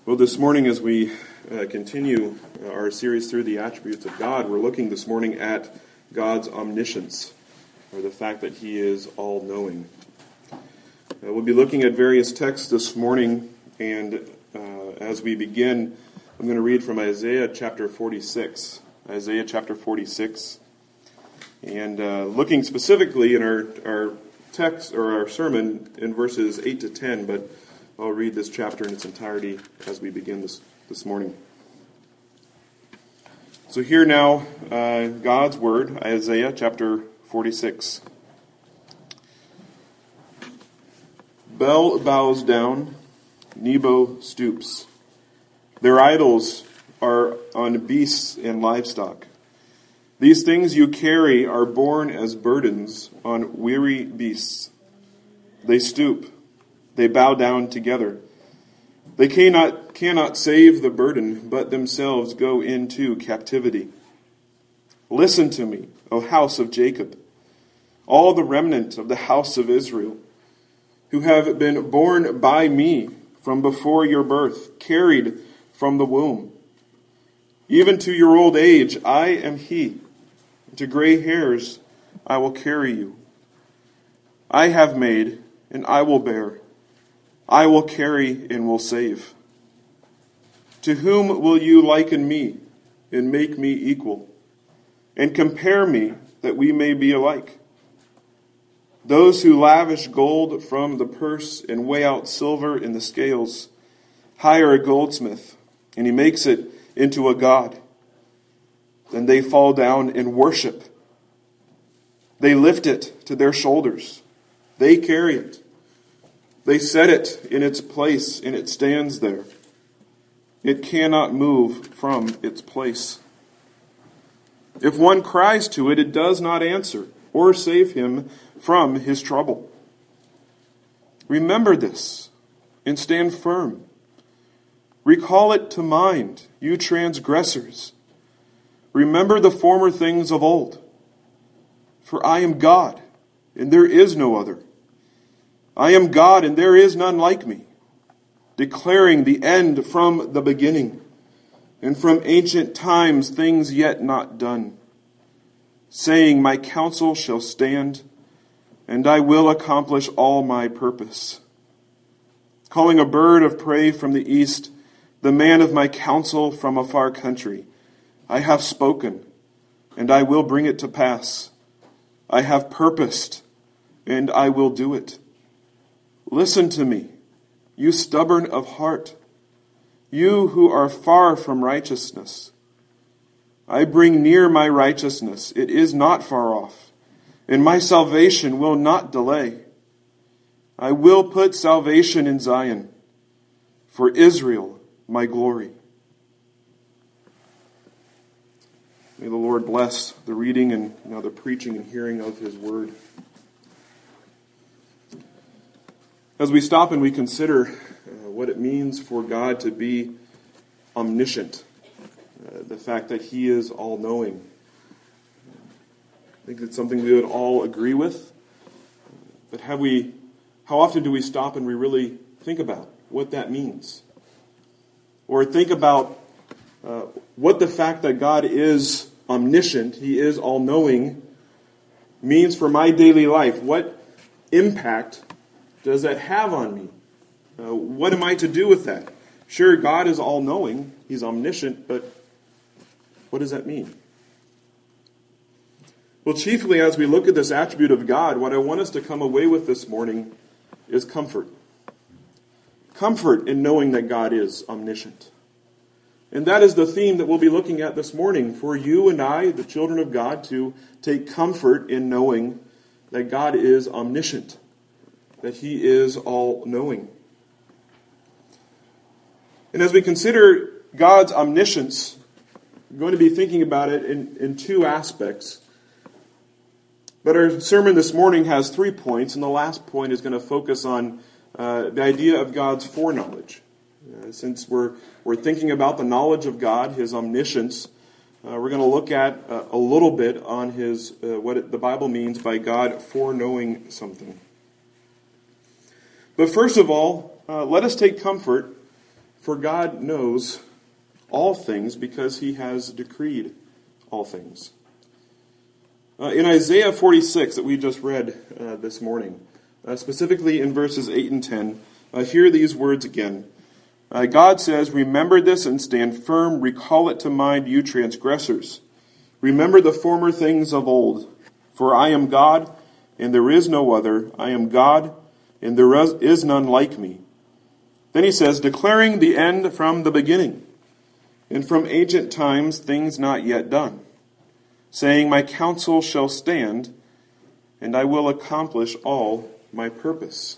Well, this morning as we continue our series through the attributes of God, we're looking this morning at God's omniscience, or the fact that He is all-knowing. We'll be looking at various texts this morning, and as we begin, I'm going to read from Isaiah chapter 46. Isaiah chapter 46. And looking specifically in our text, or our sermon, in verses 8 to 10, but I'll read this chapter in its entirety as we begin this morning. So hear now God's word, Isaiah chapter 46. Bel bows down, Nebo stoops. Their idols are on beasts and livestock. These things you carry are borne as burdens on weary beasts. They stoop. They bow down together. They cannot save the burden, but themselves go into captivity. Listen to me, O house of Jacob, all the remnant of the house of Israel, who have been born by me from before your birth, carried from the womb. Even to your old age, I am He. To gray hairs, I will carry you. I have made, and I will bear. I will carry and will save. To whom will you liken me and make me equal, and compare me that we may be alike? Those who lavish gold from the purse and weigh out silver in the scales hire a goldsmith, and he makes it into a god. Then they fall down and worship. They lift it to their shoulders. They carry it. They set it in its place, and it stands there. It cannot move from its place. If one cries to it, it does not answer or save him from his trouble. Remember this and stand firm. Recall it to mind, you transgressors. Remember the former things of old. For I am God, and there is no other. I am God, and there is none like me, declaring the end from the beginning, and from ancient times things yet not done, saying, my counsel shall stand, and I will accomplish all my purpose. Calling a bird of prey from the east, the man of my counsel from a far country, I have spoken, and I will bring it to pass. I have purposed, and I will do it. Listen to me, you stubborn of heart, you who are far from righteousness. I bring near my righteousness, it is not far off, and my salvation will not delay. I will put salvation in Zion, for Israel my glory. May the Lord bless the reading and now the preaching and hearing of His word. As we stop and we consider what it means for God to be omniscient, the fact that He is all-knowing, I think it's something we would all agree with. But how often do we stop and we really think about what that means? Or think about what the fact that God is omniscient, He is all-knowing, means for my daily life. What impact does that have on me? What am I to do with that? Sure, God is all-knowing, He's omniscient, but what does that mean? Well, chiefly as we look at this attribute of God, what I want us to come away with this morning is comfort. Comfort in knowing that God is omniscient. And that is the theme that we'll be looking at this morning, for you and I, the children of God, to take comfort in knowing that God is omniscient, that He is all-knowing. And as we consider God's omniscience, we're going to be thinking about it in two aspects. But our sermon this morning has 3 points, and the last point is going to focus on the idea of God's foreknowledge. Since we're thinking about the knowledge of God, His omniscience, we're going to look at a little bit on what the Bible means by God foreknowing something. But first of all, let us take comfort For God knows all things because he has decreed all things. In Isaiah 46 that we just read this morning, specifically in verses 8 and 10, hear these words again. God says, "Remember this and stand firm. Recall it to mind, you transgressors. Remember the former things of old. For I am God, and there is no other. I am God, and there is none like me." Then he says, declaring the end from the beginning, and from ancient times things not yet done, saying, "My counsel shall stand, and I will accomplish all my purpose."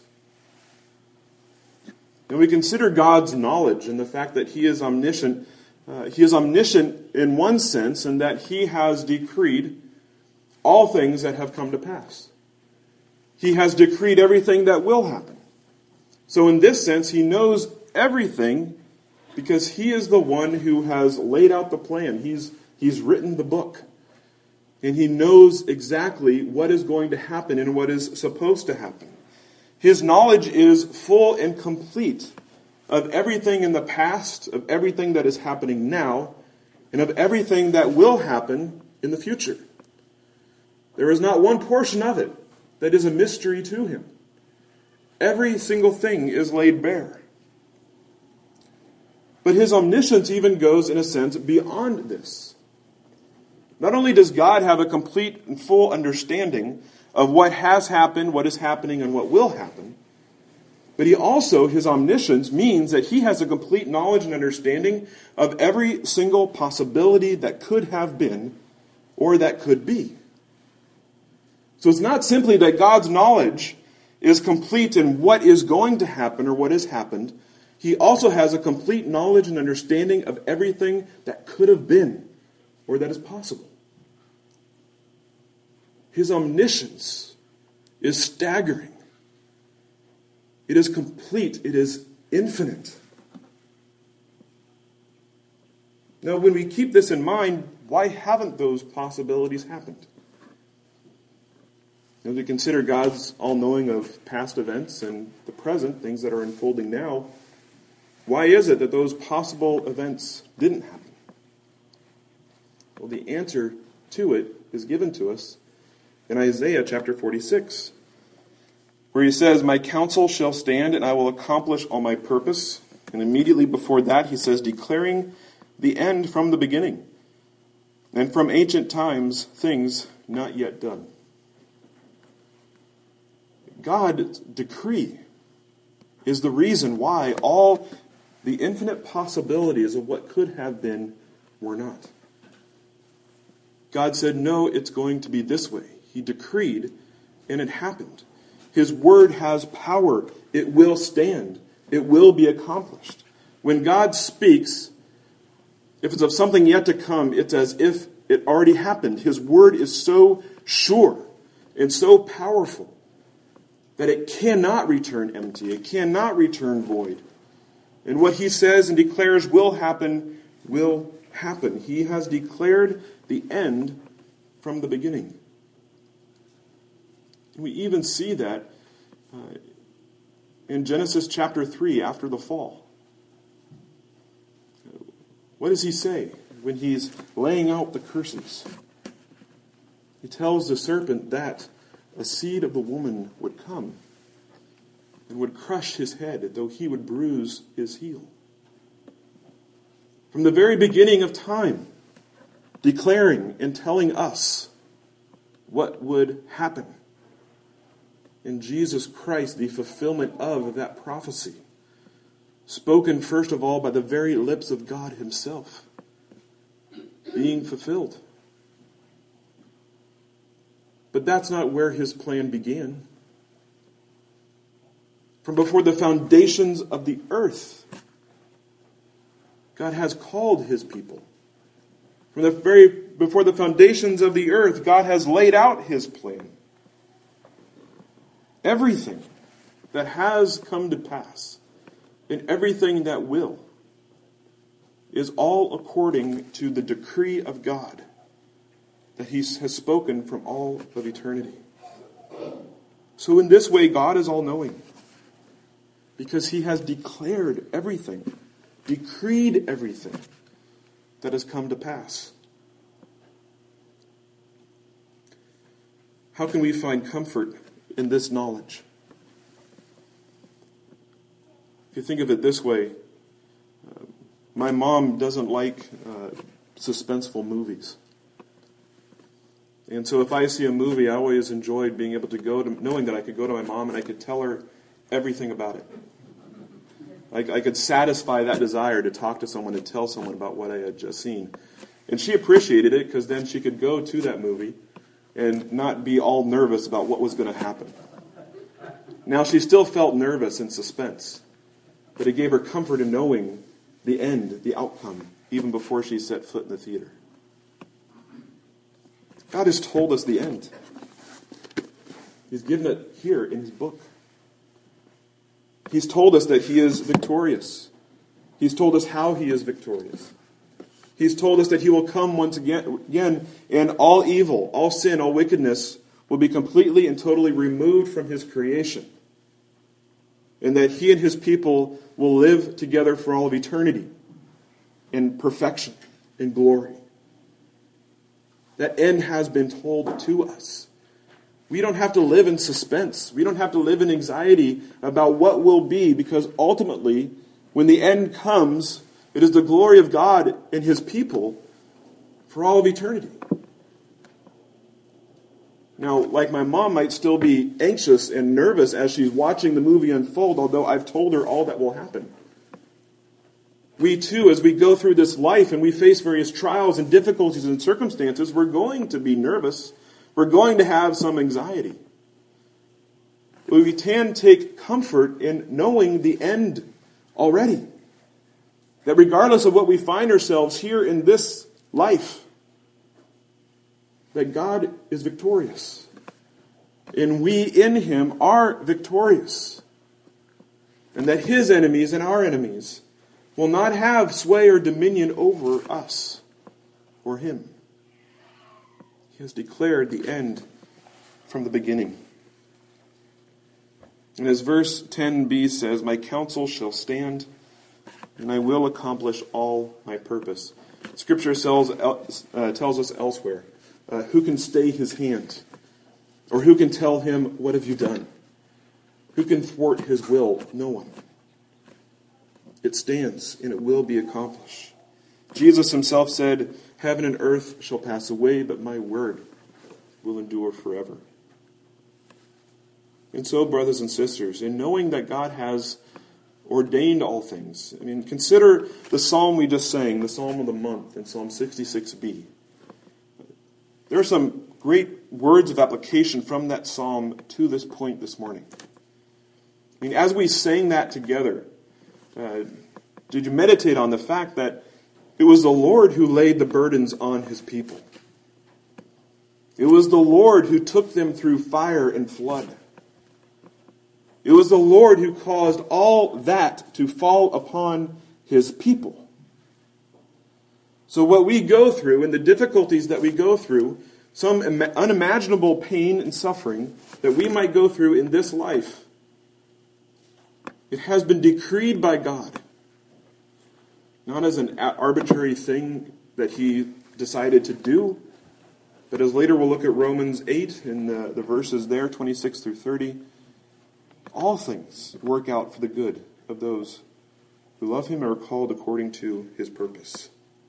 And we consider God's knowledge and the fact that he is omniscient. He is omniscient in one sense, in that he has decreed all things that have come to pass. He has decreed everything that will happen. So in this sense, he knows everything because he is the one who has laid out the plan. He's written the book. And he knows exactly what is going to happen and what is supposed to happen. His knowledge is full and complete of everything in the past, of everything that is happening now, and of everything that will happen in the future. There is not one portion of it that is a mystery to him. Every single thing is laid bare. But his omniscience even goes, in a sense, beyond this. Not only does God have a complete and full understanding of what has happened, what is happening, and what will happen, but his omniscience means that he has a complete knowledge and understanding of every single possibility that could have been or that could be. So it's not simply that God's knowledge is complete in what is going to happen or what has happened. He also has a complete knowledge and understanding of everything that could have been or that is possible. His omniscience is staggering. It is complete. It is infinite. Now, when we keep this in mind, why haven't those possibilities happened? As we consider God's all-knowing of past events and the present, things that are unfolding now, why is it that those possible events didn't happen? Well, the answer to it is given to us in Isaiah chapter 46, where he says, "My counsel shall stand, and I will accomplish all my purpose." And immediately before that, he says, declaring the end from the beginning, and from ancient times, things not yet done. God's decree is the reason why all the infinite possibilities of what could have been were not. God said, no, it's going to be this way. He decreed, and it happened. His word has power. It will stand. It will be accomplished. When God speaks, if it's of something yet to come, it's as if it already happened. His word is so sure and so powerful that it cannot return empty. It cannot return void. And what he says and declares will happen, will happen. He has declared the end from the beginning. We even see that in Genesis chapter 3 after the fall. What does he say when he's laying out the curses? He tells the serpent that a seed of the woman would come and would crush his head, though he would bruise his heel. From the very beginning of time, declaring and telling us what would happen. In Jesus Christ, the fulfillment of that prophecy, spoken first of all by the very lips of God himself, being fulfilled. But that's not where his plan began. From before the foundations of the earth, God has called his people. Before the foundations of the earth, God has laid out his plan. Everything that has come to pass and everything that will is all according to the decree of God that he has spoken from all of eternity. So in this way, God is all-knowing because he has declared everything decreed everything that has come to pass. How can we find comfort in this knowledge? If you think of it this way, my mom doesn't like suspenseful movies. And so if I see a movie, I always enjoyed being able to knowing that I could go to my mom and I could tell her everything about it. I could satisfy that desire to talk to someone and tell someone about what I had just seen. And she appreciated it because then she could go to that movie and not be all nervous about what was going to happen. Now, she still felt nervous and suspense, but it gave her comfort in knowing the end, the outcome, even before she set foot in the theater. God has told us the end. He's given it here in His book. He's told us that He is victorious. He's told us how He is victorious. He's told us that He will come once again, and all evil, all sin, all wickedness will be completely and totally removed from His creation. And that He and His people will live together for all of eternity in perfection, in glory. That end has been told to us. We don't have to live in suspense. We don't have to live in anxiety about what will be, because ultimately, when the end comes, it is the glory of God and His people for all of eternity. Now, like my mom might still be anxious and nervous as she's watching the movie unfold, although I've told her all that will happen. We too, as we go through this life and we face various trials and difficulties and circumstances, we're going to be nervous. We're going to have some anxiety. But we can take comfort in knowing the end already. That regardless of what we find ourselves here in this life, that God is victorious. And we in Him are victorious. And that His enemies and our enemies will not have sway or dominion over us or Him. He has declared the end from the beginning. And as verse 10b says, "My counsel shall stand, and I will accomplish all my purpose." Scripture tells us elsewhere, who can stay His hand? Or who can tell Him, "What have you done?" Who can thwart His will? No one. It stands, and it will be accomplished. Jesus Himself said, "Heaven and earth shall pass away, but my word will endure forever." And so, brothers and sisters, in knowing that God has ordained all things, consider the psalm we just sang, the Psalm of the Month in Psalm 66b. There are some great words of application from that psalm to this point this morning. As we sang that together, did you meditate on the fact that it was the Lord who laid the burdens on His people? It was the Lord who took them through fire and flood. It was the Lord who caused all that to fall upon His people. So what we go through and the difficulties that we go through, some unimaginable pain and suffering that we might go through in this life, it has been decreed by God. Not as an arbitrary thing that He decided to do, but as later we'll look at Romans 8 and the verses there, 26 through 30. All things work out for the good of those who love Him and are called according to His purpose.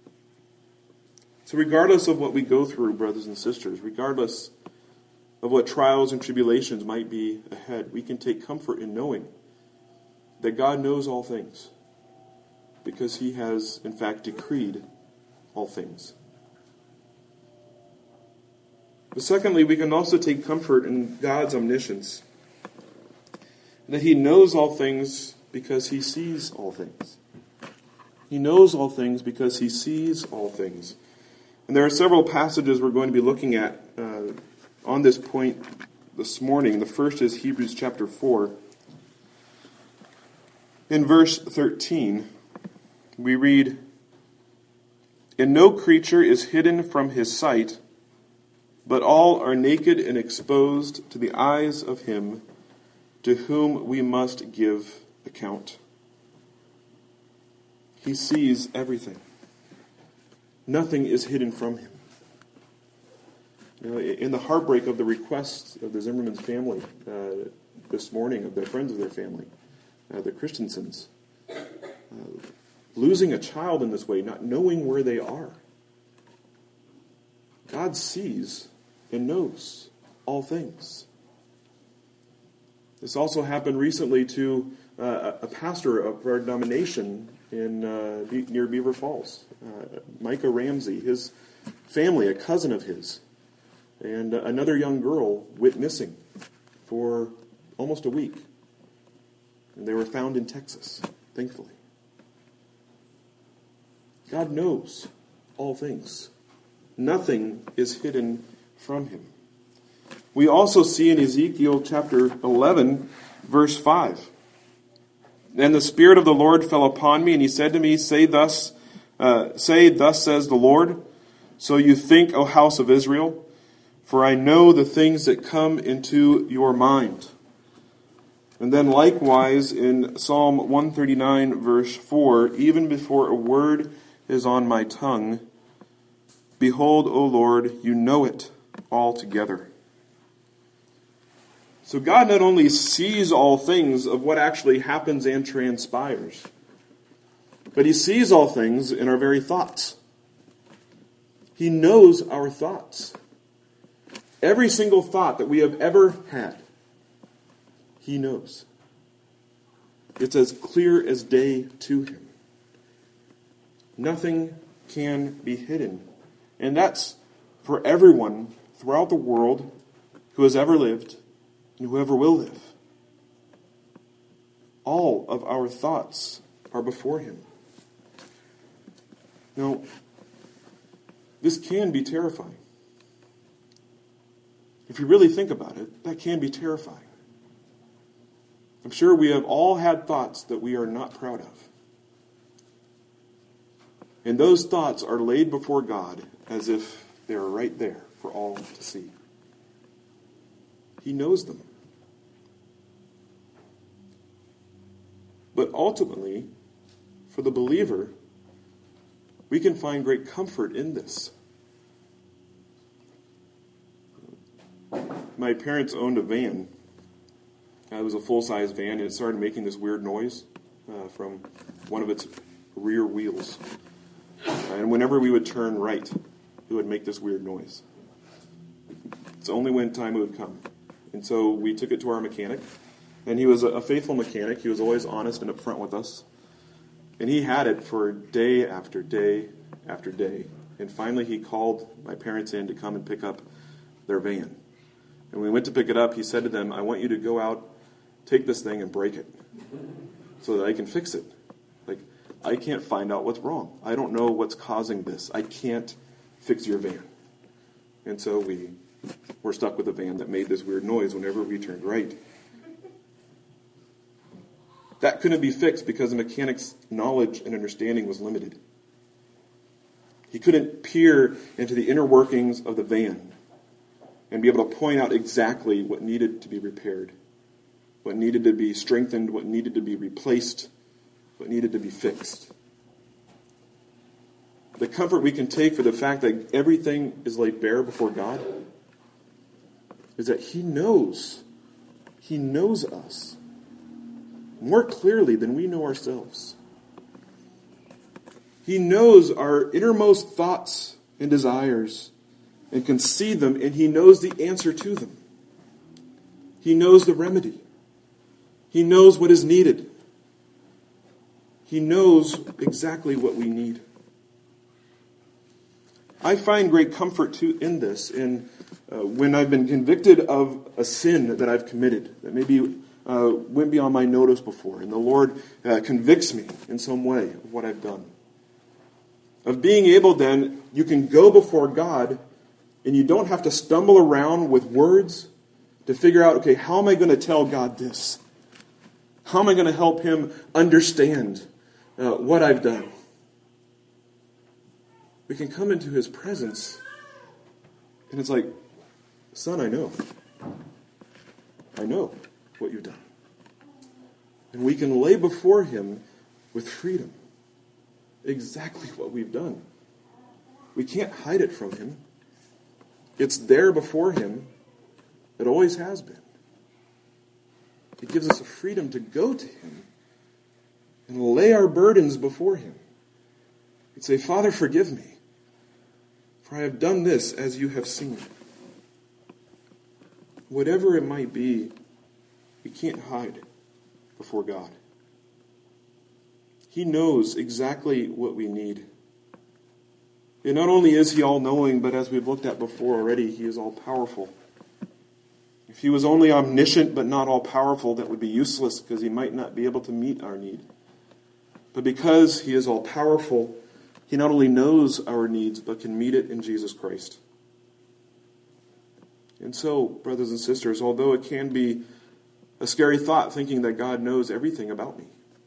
So regardless of what we go through, brothers and sisters, regardless of what trials and tribulations might be ahead, we can take comfort in knowing that God knows all things, because He has, in fact, decreed all things. But secondly, we can also take comfort in God's omniscience, that He knows all things because He sees all things. He knows all things because He sees all things. And there are several passages we're going to be looking at on this point this morning. The first is Hebrews chapter 4. In verse 13, we read, "And no creature is hidden from His sight, but all are naked and exposed to the eyes of Him to whom we must give account." He sees everything. Nothing is hidden from him. In the heartbreak of the request of the Zimmerman's family this morning, of their friends of their family, the Christensens, losing a child in this way, not knowing where they are, God sees and knows all things. This also happened recently to a pastor of our denomination near Beaver Falls, Micah Ramsey. His family, a cousin of his, and another young girl went missing for almost a week. And they were found in Texas, thankfully. God knows all things. Nothing is hidden from him. We also see in Ezekiel chapter 11, verse 5. Then the Spirit of the Lord fell upon me, and he said to me, Say, thus says the Lord, so you think, O house of Israel, for I know the things that come into your mind. And then likewise in Psalm 139, verse 4, even before a word is on my tongue, behold, O Lord, you know it altogether. So God not only sees all things of what actually happens and transpires, but he sees all things in our very thoughts. He knows our thoughts. Every single thought that we have ever had, he knows. It's as clear as day to him. Nothing can be hidden. And that's for everyone throughout the world who has ever lived and whoever will live. All of our thoughts are before him. Now, this can be terrifying. If you really think about it, that can be terrifying. I'm sure we have all had thoughts that we are not proud of. And those thoughts are laid before God as if they are right there for all to see. He knows them. But ultimately, for the believer, we can find great comfort in this. My parents owned a van. It was a full-size van, and it started making this weird noise from one of its rear wheels. And whenever we would turn right, it would make this weird noise. It's only when time would come. And so we took it to our mechanic, and he was a faithful mechanic. He was always honest and upfront with us. And he had it for day after day after day. And finally he called my parents in to come and pick up their van. And when we went to pick it up, he said to them, I want you to go out, take this thing and break it so that I can fix it. Like, I can't find out what's wrong. I don't know what's causing this. I can't fix your van. And so we were stuck with a van that made this weird noise whenever we turned right. That couldn't be fixed because the mechanic's knowledge and understanding was limited. He couldn't peer into the inner workings of the van and be able to point out exactly what needed to be repaired, what needed to be strengthened, what needed to be replaced, what needed to be fixed. The comfort we can take for the fact that everything is laid bare before God is that he knows us more clearly than we know ourselves. He knows our innermost thoughts and desires and can see them, and he knows the answer to them. He knows the remedy. He knows what is needed. He knows exactly what we need. I find great comfort in this when I've been convicted of a sin that I've committed that maybe went beyond my notice before, and the Lord convicts me in some way of what I've done. Of being able then, you can go before God and you don't have to stumble around with words to figure out, okay, how am I going to tell God this? How am I going to help him understand what I've done? We can come into his presence and it's like, son, I know what you've done. And we can lay before him with freedom. exactly what we've done. We can't hide it from him. It's there before him. It always has been. It gives us a freedom to go to him and lay our burdens before him. And say, Father, forgive me, for I have done this as you have seen. Whatever it might be, we can't hide before God. He knows exactly what we need. And not only is he all-knowing, but as we've looked at before already, he is all-powerful. If he was only omniscient but not all-powerful, that would be useless because he might not be able to meet our need. But because he is all-powerful, he not only knows our needs, but can meet it in Jesus Christ. And so, brothers and sisters, although it can be a scary thought thinking that God knows everything about me,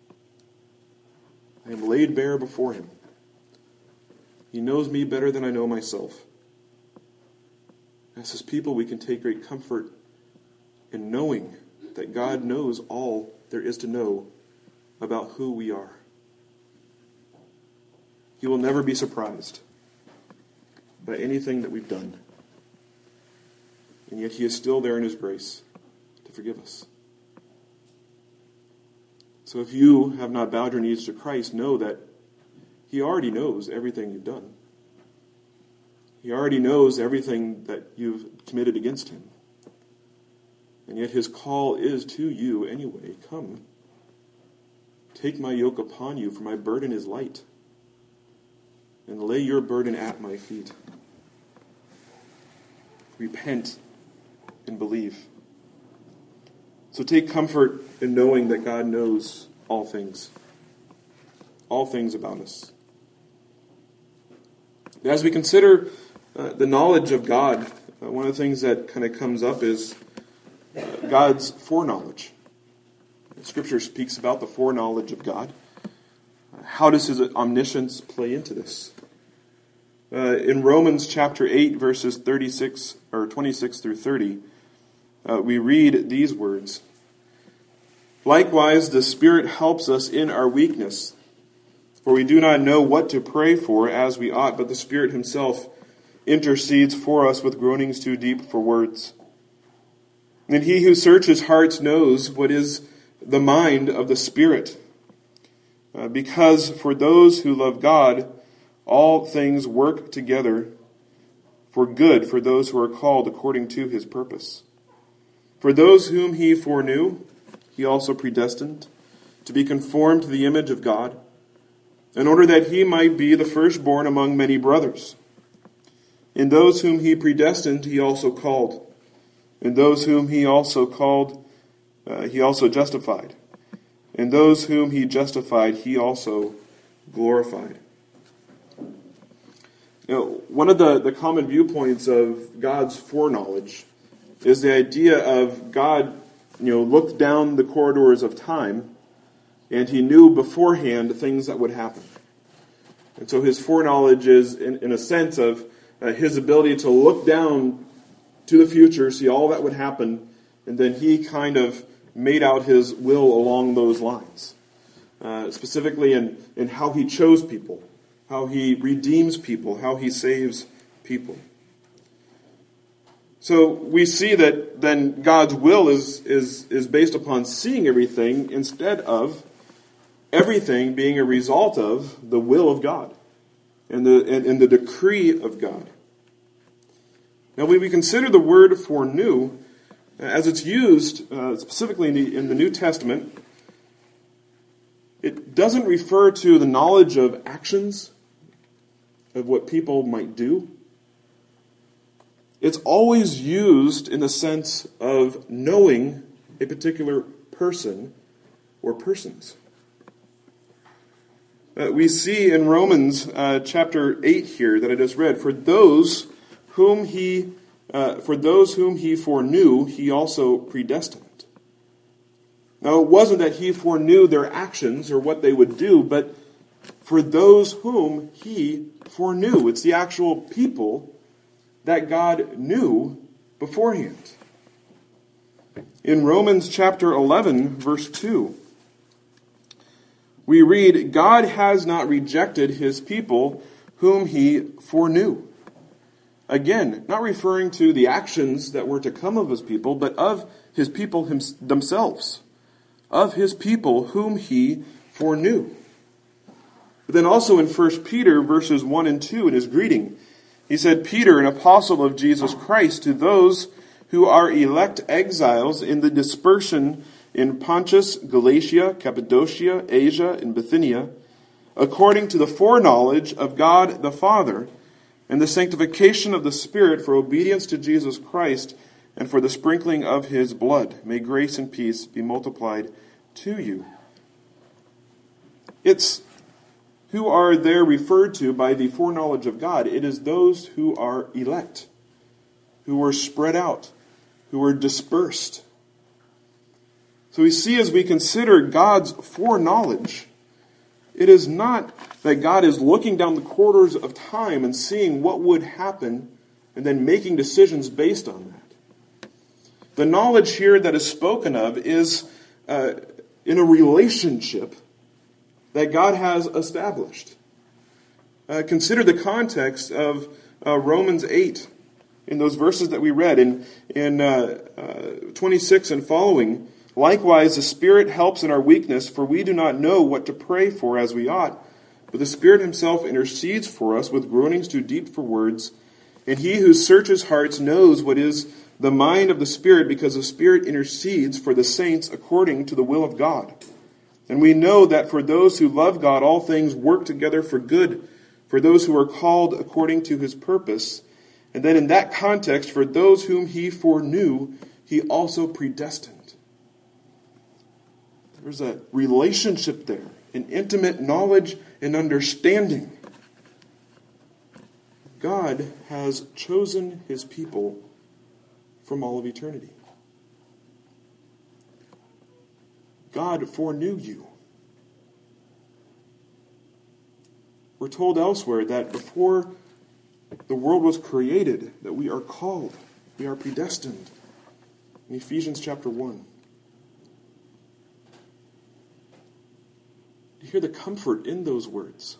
I am laid bare before him. He knows me better than I know myself. As his people, we can take great comfort in knowing that God knows all there is to know about who we are. He will never be surprised by anything that we've done. And yet he is still there in his grace to forgive us. So if you have not bowed your knees to Christ, know that he already knows everything you've done. He already knows everything that you've committed against him. And yet his call is to you anyway. Come, take my yoke upon you, for my burden is light. And lay your burden at my feet. Repent and believe. So take comfort in knowing that God knows all things about us. As we consider the knowledge of God, one of the things that kind of comes up is God's foreknowledge. Scripture speaks about the foreknowledge of God. How does his omniscience play into this? In Romans chapter 8, verses 26 through 30, we read these words. Likewise, the Spirit helps us in our weakness, for we do not know what to pray for as we ought, but the Spirit himself intercedes for us with groanings too deep for words. And he who searches hearts knows what is the mind of the Spirit, because for those who love God, all things work together for good for those who are called according to his purpose. For those whom he foreknew, he also predestined to be conformed to the image of God, in order that he might be the firstborn among many brothers. In those whom he predestined, he also called. In those whom he also called, he also justified. In those whom he justified, he also glorified. One of the common viewpoints of God's foreknowledge is the idea of God, looked down the corridors of time and he knew beforehand things that would happen. And so his foreknowledge is, in a sense, of his ability to look down to the future, see all that would happen, and then he kind of made out his will along those lines. Specifically in how he chose people, how he redeems people, how he saves people. So we see that then God's will is based upon seeing everything instead of everything being a result of the will of God and the decree of God. Now when we consider the word foreknew, as it's used specifically in the New Testament, it doesn't refer to the knowledge of actions, of what people might do. It's always used in the sense of knowing a particular person or persons. We see in Romans chapter 8 here that I just read, for those whom he foreknew, he also predestined. Now, it wasn't that he foreknew their actions or what they would do, but for those whom he foreknew. It's the actual people that God knew beforehand. In Romans chapter 11, verse 2, we read, God has not rejected his people whom he foreknew. Again, not referring to the actions that were to come of his people, but of his people themselves. Of his people whom he foreknew. But then also in 1 Peter verses 1 and 2 in his greeting, he said, Peter, an apostle of Jesus Christ, to those who are elect exiles in the dispersion in Pontus, Galatia, Cappadocia, Asia, and Bithynia, according to the foreknowledge of God the Father, and the sanctification of the Spirit for obedience to Jesus Christ, and for the sprinkling of his blood. May grace and peace be multiplied to you. It's who are there referred to by the foreknowledge of God. It is those who are elect, who are spread out, who are dispersed. So we see as we consider God's foreknowledge, it is not that God is looking down the corridors of time and seeing what would happen and then making decisions based on that. The knowledge here that is spoken of is in a relationship that God has established. Consider the context of Romans 8 in those verses that we read in 26 and following. Likewise, the Spirit helps in our weakness, for we do not know what to pray for as we ought. But the Spirit himself intercedes for us with groanings too deep for words. And he who searches hearts knows what is the mind of the Spirit, because the Spirit intercedes for the saints according to the will of God. And we know that for those who love God, all things work together for good, for those who are called according to his purpose. And then in that context, for those whom he foreknew, he also predestined. There's a relationship there, an intimate knowledge and understanding. God has chosen his people from all of eternity. God foreknew you. We're told elsewhere that before the world was created, that we are called, we are predestined. In Ephesians chapter 1. You hear the comfort in those words.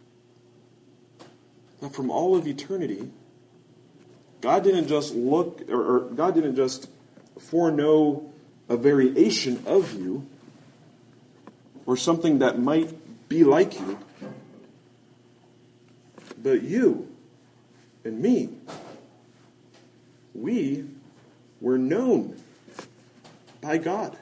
That from all of eternity, God didn't just look, or God didn't just foreknow a variation of you, or something that might be like you, but you and me, we were known by God.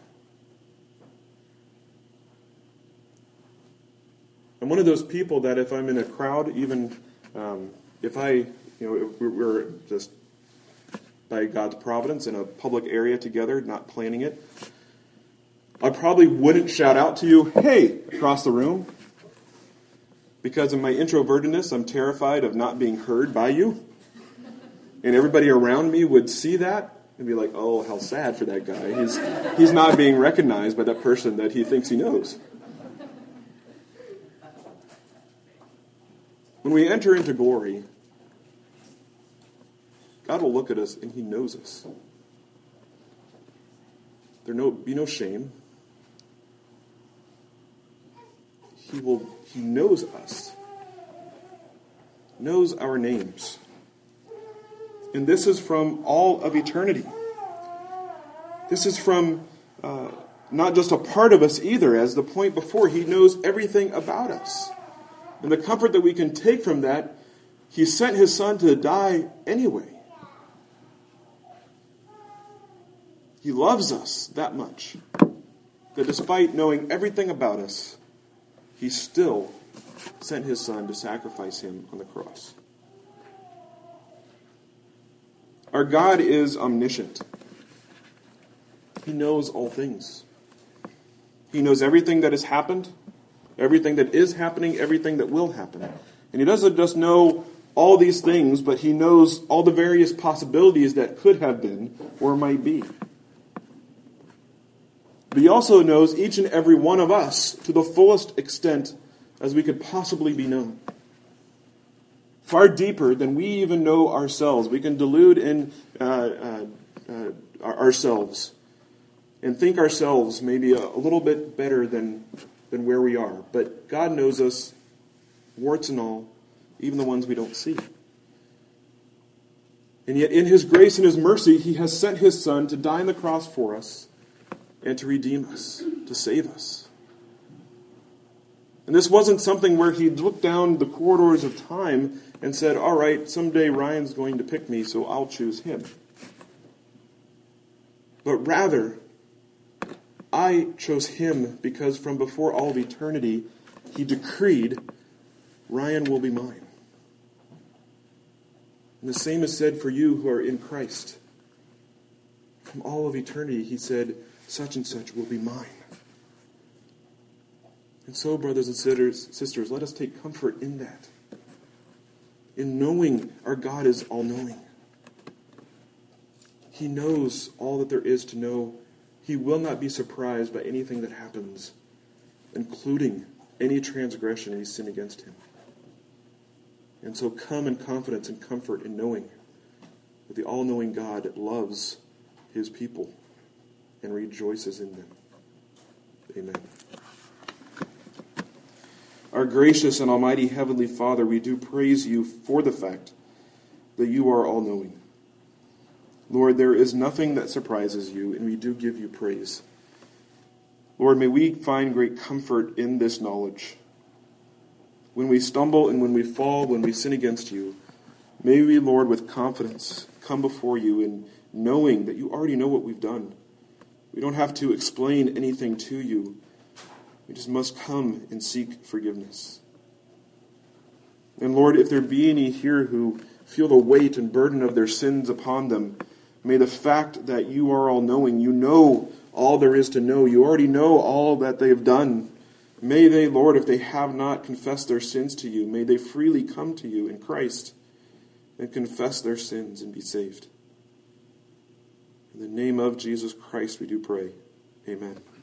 I'm one of those people that if I'm in a crowd, even if we're just by God's providence in a public area together, not planning it, I probably wouldn't shout out to you, "Hey," across the room. Because of my introvertedness, I'm terrified of not being heard by you. And everybody around me would see that and be like, "Oh, how sad for that guy. He's not being recognized by that person that he thinks he knows." When we enter into glory, God will look at us and he knows us. There will be no shame. He knows us. Knows our names. And this is from all of eternity. This is from not just a part of us either. As the point before, he knows everything about us. And the comfort that we can take from that, he sent his son to die anyway. He loves us that much, that despite knowing everything about us, he still sent his son to sacrifice him on the cross. Our God is omniscient. He knows all things. He knows everything that has happened, everything that is happening, everything that will happen. And he doesn't just know all these things, but he knows all the various possibilities that could have been or might be. But he also knows each and every one of us to the fullest extent as we could possibly be known. Far deeper than we even know ourselves. We can delude in ourselves and think ourselves maybe a little bit better than than where we are. But God knows us, warts and all, even the ones we don't see. And yet in his grace and his mercy, he has sent his Son to die on the cross for us and to redeem us, to save us. And this wasn't something where he looked down the corridors of time and said, all right, someday Ryan's going to pick me, so I'll choose him. But rather, I chose him because from before all of eternity, he decreed, Ryan will be mine. And the same is said for you who are in Christ. From all of eternity, he said, such and such will be mine. And so, brothers and sisters, let us take comfort in that. In knowing our God is all-knowing. He knows all that there is to know. He will not be surprised by anything that happens, including any transgression, any sin against him. And so come in confidence and comfort in knowing that the all-knowing God loves his people and rejoices in them. Amen. Our gracious and almighty Heavenly Father, we do praise you for the fact that you are all-knowing. Lord, there is nothing that surprises you, and we do give you praise. Lord, may we find great comfort in this knowledge. When we stumble and when we fall, when we sin against you, may we, Lord, with confidence come before you in knowing that you already know what we've done. We don't have to explain anything to you. We just must come and seek forgiveness. And Lord, if there be any here who feel the weight and burden of their sins upon them, may the fact that you are all-knowing, you know all there is to know, you already know all that they have done. May they, Lord, if they have not confessed their sins to you, may they freely come to you in Christ and confess their sins and be saved. In the name of Jesus Christ we do pray. Amen.